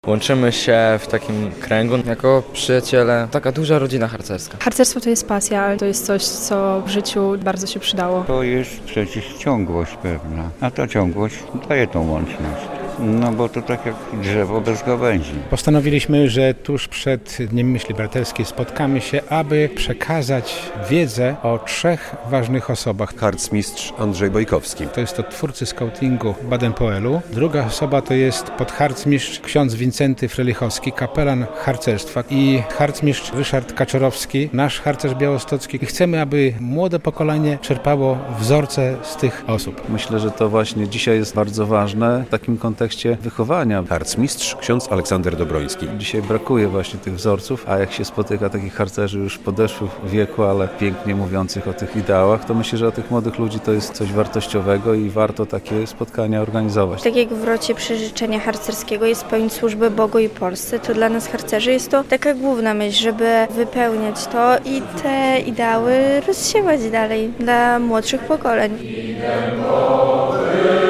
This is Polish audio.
Łączymy się w takim kręgu jako przyjaciele, taka duża rodzina harcerska. Harcerstwo to jest pasja, ale to jest coś, co w życiu bardzo się przydało. To jest przecież ciągłość pewna, a ta ciągłość daje tą łączność. No bo to tak jak drzewo bez gałęzi. Postanowiliśmy, że tuż przed Dniem Myśli Braterskiej spotkamy się, aby przekazać wiedzę o 3 ważnych osobach. Harcmistrz Andrzej Bojkowski. To jest to twórcy skautingu Baden-Powellu. Druga osoba to jest podharcmistrz ksiądz Wincenty Frelichowski, kapelan harcerstwa i harcmistrz Ryszard Kaczorowski, nasz harcerz białostocki. I chcemy, aby młode pokolenie czerpało wzorce z tych osób. Myślę, że to właśnie dzisiaj jest bardzo ważne w takim kontekście wychowania. Harcmistrz ksiądz Aleksander Dobroński. Dzisiaj brakuje właśnie tych wzorców, a jak się spotyka takich harcerzy już w podeszłym wieku, ale pięknie mówiących o tych ideałach, to myślę, że dla tych młodych ludzi to jest coś wartościowego i warto takie spotkania organizować. Tak jak w rocie przeżyczenia harcerskiego jest pełnić służbę Bogu i Polsce, to dla nas harcerzy jest to taka główna myśl, żeby wypełniać to i te ideały rozsiewać dalej dla młodszych pokoleń.